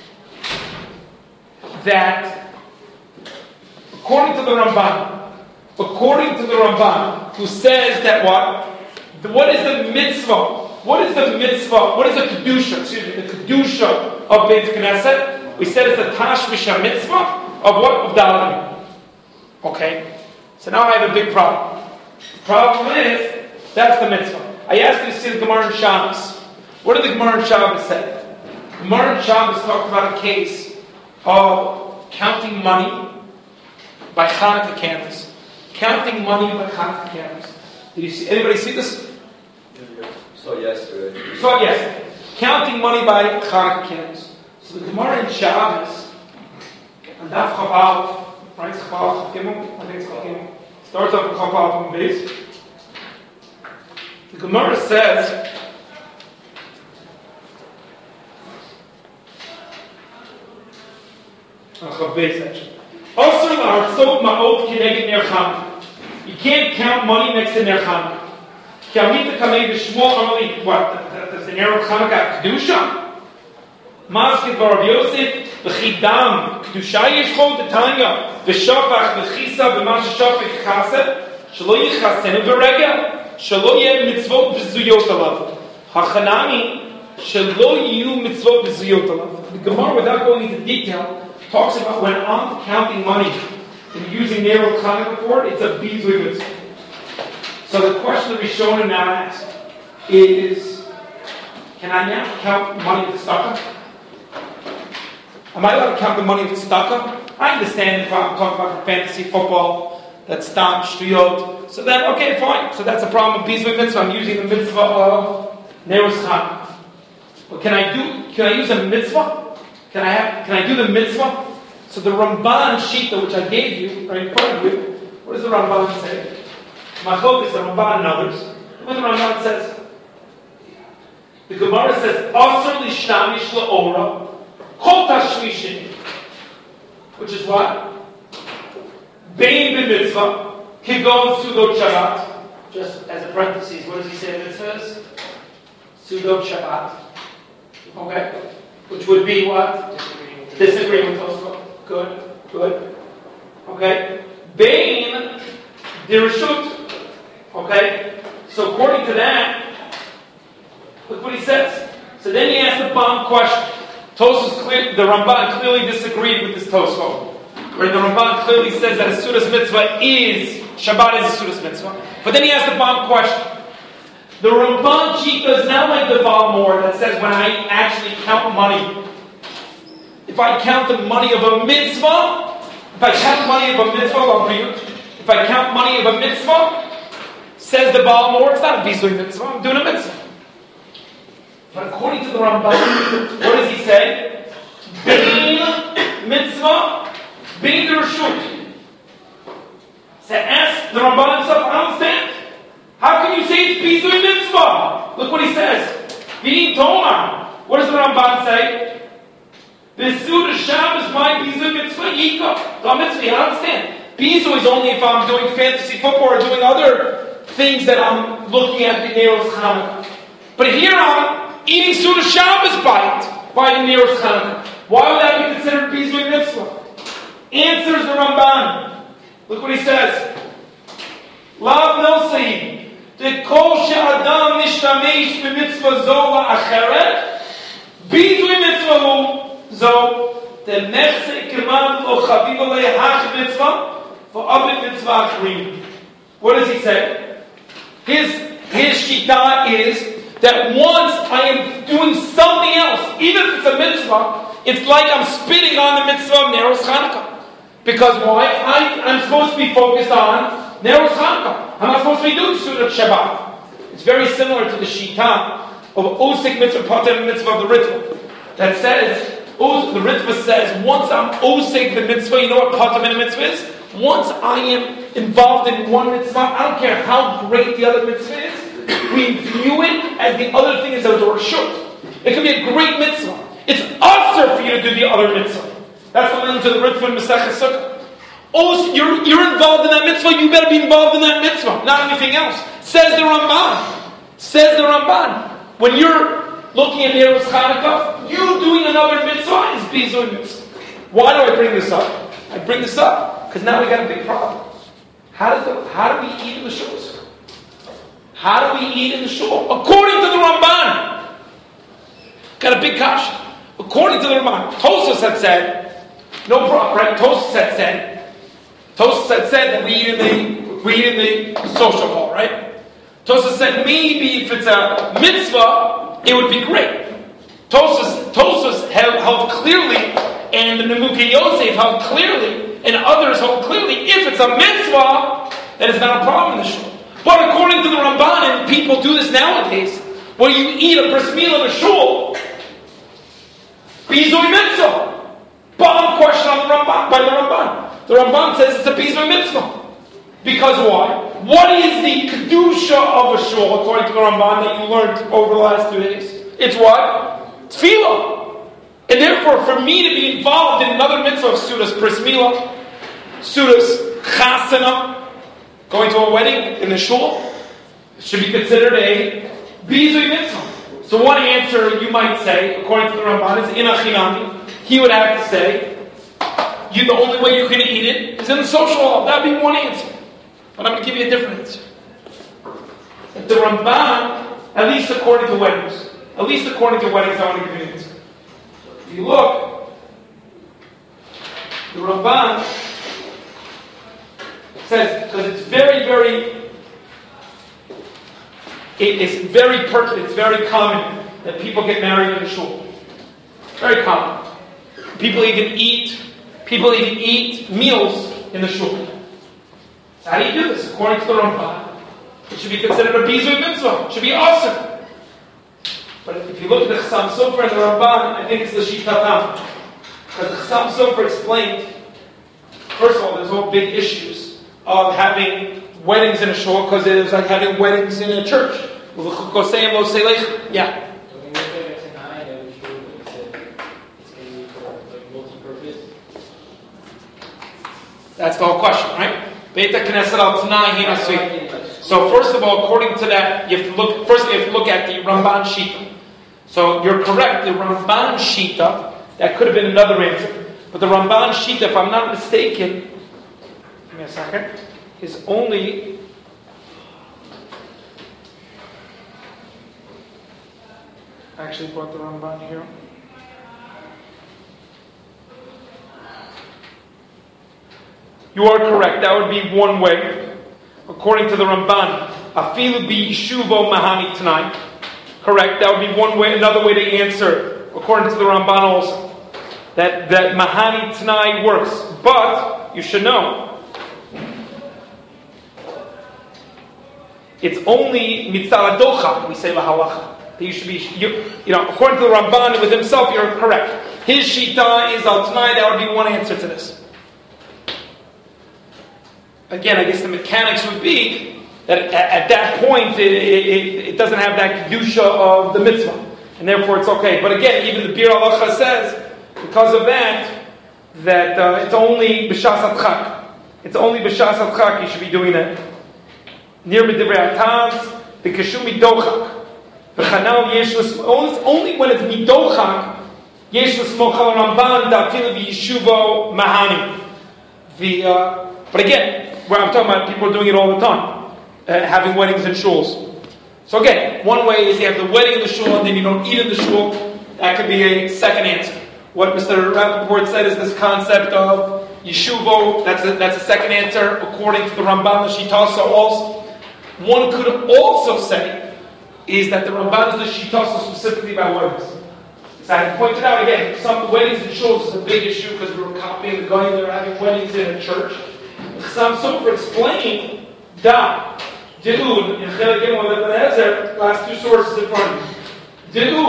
that according to the Ramban, according to the Ramban, who says that what? What is the mitzvah? What is the mitzvah? What is the kedusha? Excuse me, the kedusha of Beit Knesset? We said it's the tashmish mitzvah of what? Of davening. Okay. So now I have a big problem. The problem is that's the mitzvah. I asked you to see the Gemara in Shabbos. What did the Gemara in Shabbos say? The Gemara in Shabbos talked about a case of counting money by Hanukkah candles. Counting money by Hanukkah candles. Did you see? Anybody see this? So yesterday. So yes, counting money by Hanukkah candles. So the Gemara in Shabbos, and Daf Chavav, right? Chavav Gimel, I think it's called Gimel. Starts off with Chavav on base. The Gemara says, Chav base actually. Asur la'artzot ma'ot kineged ner Chanukah. You can't count money next to ner Chanukah. Kamita kamei b'shmuel amali. What? Does the ner Chanukah have kedusha? Masked b'Rav Yosef v'chidam kedusha yeshcho d'tanya v'shafach v'chisa v'ma sheshafach chased shelo yichasenu b'regel shelo yeh mitzvot b'zuyot alav hachanami shelo yihu mitzvot b'zuyot alav. The Gemara, without going into detail, talks about when I'm counting money and using narrow Chanukah for it, it's a bizui mitzvah. So the question that Rishona now asks is, can I now count money with tzedakah? Am I allowed to count the money with tzedakah? I understand if I'm talking about fantasy football, that's stam, shtuyot. So then, okay, fine. So that's a problem of bizui mitzvah. I'm using the mitzvah of narrow Chanukah. But can I do? Can I use a mitzvah? Can I have? Can I do the mitzvah? So the Ramban Shita, which I gave you, right in front of you, what does the Ramban say? Machok is the Ramban and others. What the Ramban says? The Gemara says, "Asur lishtamish la'ora kol tashmishin," which is what? Bein b'mitzvah kigon sudot Shabbat. Just as a parenthesis, what does he say in mitzvahs? Sudot Shabbat. Okay. Which would be what? Disagreeing with Tosfot. Good, good. Okay. Bain, dirashut. Okay. So according to that, look what he says. So then he asks the bomb question. Tosfot clear, the Ramban clearly disagreed with this Tosfot, where the Ramban clearly says that a Sudas mitzvah is Shabbat is a Sudas mitzvah. But then he asks the bomb question. The Ramban Shita is not like the Valmor that says when I actually count money, if I count the money of a mitzvah, if I count money of a mitzvah, if I count money of a mitzvah, says the Valmor, it's not a bizui mitzvah, I'm doing a mitzvah. But according to the Ramban, what does he say? Bein mitzvah, bein dereshut. So ask the Ramban himself, I don't understand. How can you say it's bizui mitzvah? Look what he says. V'im tomar. What does the Ramban say? V'suda Shabbos my bizui mitzvah yika. The mitzvah, I don't understand. Bizui is only if I'm doing fantasy football or doing other things that I'm looking at the Neros Chanukah. But here I'm eating Suda Shabbos by it, by the Neros Chanukah. Why would that be considered bizui mitzvah? Answers the Ramban. Look what he says. Lav Nosei. The kol she'adam nishtamesh b'mitzvah zo la'acheret bizui mitzvah hu zo the nechse keman lo chaviv alei hach mitzvah v'abit mitzvah achrim. What does he say? His his shita is that once I am doing something else, even if it's a mitzvah, it's like I'm spitting on the mitzvah of Neros Chanukah. Because why? I, I'm supposed to be focused on Neros Chanukah. I'm not supposed to be doing Sudat Shabbat. It's very similar to the Shita of Osik Mitzvah, Pater Mitzvah of the ritual. that says, oh, the Ritva says, once I'm oseg the mitzvah, you know what patam in a mitzvah is? Once I am involved in one mitzvah, I don't care how great the other mitzvah is, we view it as the other thing is a reshut. It can be a great mitzvah. It's usher for you to do the other mitzvah. That's the language of the Ritva in Masechah Sukkah. Oh, you're, you're involved in that mitzvah, you better be involved in that mitzvah, not anything else. Says the Ramban. Says the Ramban. When you're looking at Erev Chanukah, you doing another mitzvah is bizui mitzvah. Why do I bring this up? I bring this up because now we got a big problem. How does the, how do we eat in the shuls? How do we eat in the shul? According to the Ramban. Got a big kasha. According to the Ramban, Tosfos had said, no problem, right? Tosfos had said, Tosfos had said that we eat in the we eat in the social hall, right? Tosfos said maybe if it's a mitzvah, it would be great. Tosfos Tosfos held, held clearly, and the Nemuke Yosef held clearly, and others hold clearly. If it's a mitzvah, then it's not a problem in the shul. But according to the Ramban, and people do this nowadays, where you eat a bris milah in a shul, bizui mitzvah. Bomb question on the Ramban, by the Ramban. The Ramban says it's a bizui mitzvah. Because why? What is the kedusha of a shul, according to the Ramban, that you learned over the last two days? It's what? It's tefillah. And therefore, for me to be involved in another mitzvah of Sudas bris milah, Sudas chasana, going to a wedding in the shul, should be considered a bizui mitzvah. So one answer you might say, according to the Ramban, is in achinami. He would have to say, you, the only way you can eat it is in the social hall. That would be one answer. But I'm going to give you a different answer. The Ramban, at least according to weddings, at least according to weddings, I want to give you an answer. If you look, the Ramban says, because it's very, very, it is very pertinent, it's very common that people get married in the shul. Very common. People even eat, people even eat meals in the shul. So how do you do this? According to the Ramban, it should be considered a bizui mitzvah. It should be awesome. But if you look at the Chassam Sofer and the Ramban, I think it's the Shitatam. Because the Chassam Sofer explained, first of all, there's all big issues of having weddings in a shul, because it is like having weddings in a church. Yeah. That's the whole question, right? Beta Knesset al Tanai Hinasui. So first of all, according to that, you have to look. First, you have to look at the Ramban Shita. So you're correct. The Ramban Shita, that could have been another answer, but the Ramban Shita, if I'm not mistaken, give me a second, is only. I actually brought the Ramban here. You are correct. That would be one way. According to the Ramban, afilu bi yishuvo mahani tonight. Correct. That would be one way. Another way to answer, according to the Ramban also, that that mahani tonight works. But you should know, it's only mitzvah docha. We say lahalacha. That you should be, you, you know, according to the Ramban with himself, you're correct. His shita is al tonight. That would be one answer to this. Again, I guess the mechanics would be that at, at that point it, it, it doesn't have that kedusha of the mitzvah, and therefore it's okay. But again, even the Bir Halacha says, because of that, that uh, it's only b'shas adchak. It's only b'shas adchak you should be doing that. Near midivrei ataz, b'kashu midochak, v'chanal yesh l'smoch. It's only when it's midochak yesh l'smoch al Ramban da'afilu b'yishuvo mahani. The uh, but again, where I'm talking about, people are doing it all the time, uh, having weddings in shuls. So again, one way is you have the wedding in the shul and then you don't eat in the shul. That could be a second answer. What Mister Rappaport said is this concept of yeshuvo. That's a, that's a second answer according to the Ramban, the Shitasa also. One could also say is that the Ramban is the Shitasa specifically about weddings. As I pointed out again, some weddings in shuls is a big issue because we were copying the guys that are having weddings in a church. Some Sofer explaining da De'ud in Chelik Gimel of Ibn Ezer, last two sources in front of you. De'ud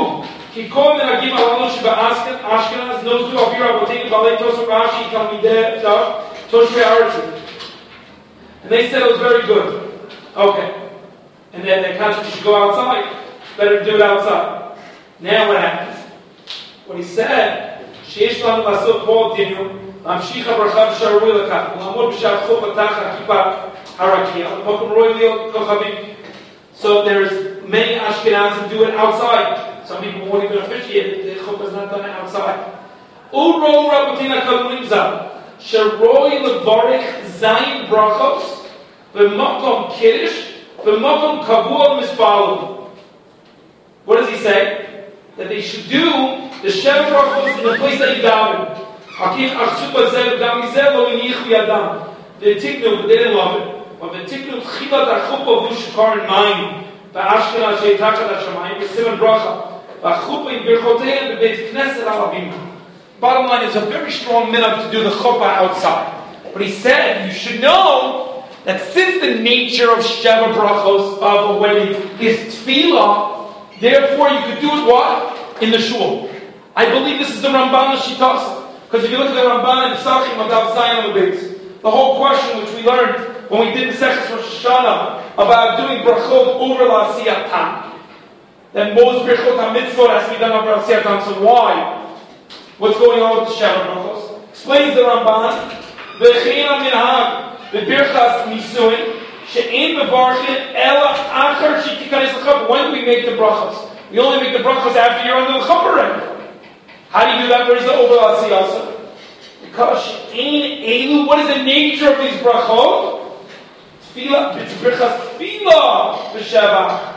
Ki kol menagim alalu sheba Ashkenaz nozu al bir Rabbeinu balei Tosfos Rashi Talmidei Toshvei Arutz. And they said it was very good. Okay. And then they kind of, you should go outside. Better to do it outside. Now what happens? What he said, Sheish lanu lasot bol dinu, mamshich habracha b'sharui lekach, u'lamod b'shar chol v'tach ha'kipa harakia, u'mokum roi liot kochavim. So there's many Ashkenazim do it outside. Some people won't even officiate it. The chuppah is not done outside. Uro rabbatina kalunim zah, sheroi levarich zayin brachos, v'mokom kiddush, v'mokom kavua mispalu. What does he say? That they should do the Shem brachos in the place that you daven. Hakich achsupa zeh v'dam yizeh lo yinichu yadam. They tiknu, but they didn't love it. But they tiknu tchilat achupa v'ushkar in mind. Ba'ashkenaz sheitachat hashamayim v'siman bracha. Ba'chupa yibirchotehem b'beit knesset alabim. Bottom line is a very strong minhag to do the chuppah outside. But he said you should know that since the nature of Sheva brachos of a wedding is tefillah, therefore you could do it what? In the shul. I believe this is the Ramban Shitasa. Because if you look at the Ramban and Sachim about Zion on the base, the whole question which we learned when we did the Seches Rosh Hashanah about doing brachot over L'asiyat Tam, that most brachot HaMitzvot has to be done over L'asiyat Tam. So why? What's going on with the Sheva brachos? Explains the Ramban, V'chein HaMinhag, V'birchas Nisuin, She'en Bevarchin, Ela Achar She'tikanes L'chuppah. When do we make the brachos? We only make the brachos after you're under the chuppah already. How do you do that? Where's the over L'asiyasa? Because She'en Elu, what is the nature of these brachot? Tefillah, it's birchas tefillah b'shevach.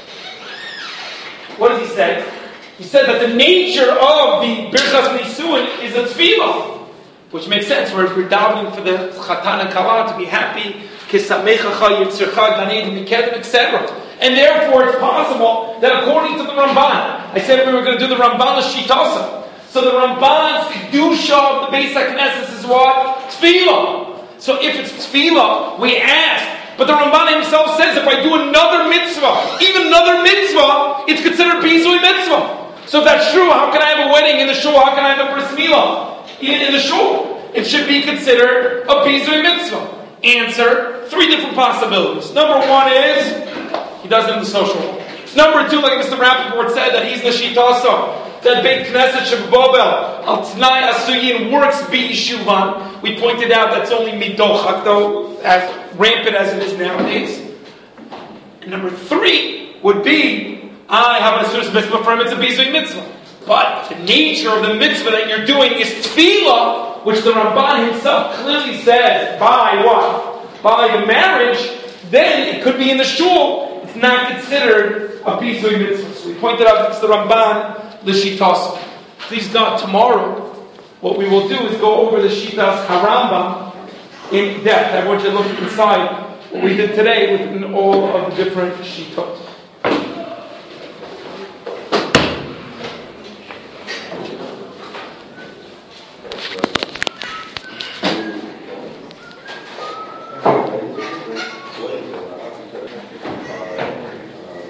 What does he say? He said that the nature of the birchas nisuin is a tefillah, which makes sense. We're, we're davening for the chatan and kala to be happy, kisamechacha yitzircha ganed mikedem, et cetera. And therefore, it's possible that according to the Ramban, I said we were going to do the Ramban Shitasa. So the Ramban's kedusha of the Beis HaKnesses is what? Tefillah. So if it's tefillah, we ask. But the Ramban himself says if I do another mitzvah, even another mitzvah, it's considered bizui mitzvah. So if that's true, how can I have a wedding in the shul? How can I have a bris milah in, in the shul? It should be considered a bizui mitzvah. Answer, three different possibilities. Number one is, he does it in the social world. Number two, like Mister Rappaport said, that he's the shitasa. That Beit Knesset Shebobel Al Tnai Asuyin works B'Yishuvan. We pointed out that's only Midochak, though as rampant as it is nowadays. And number three would be I have an Asuris mitzvah for him, it's a Bizui mitzvah. But the nature of the mitzvah that you're doing is tefillah, which the Ramban himself clearly says by what? By the marriage, then it could be in the shul. It's not considered a Bizui mitzvah. So we pointed out it's the Ramban. The Shitas. Please God, tomorrow, what we will do is go over the Shitas Harambam in depth. I want you to look inside what we did today within all of the different Shitas.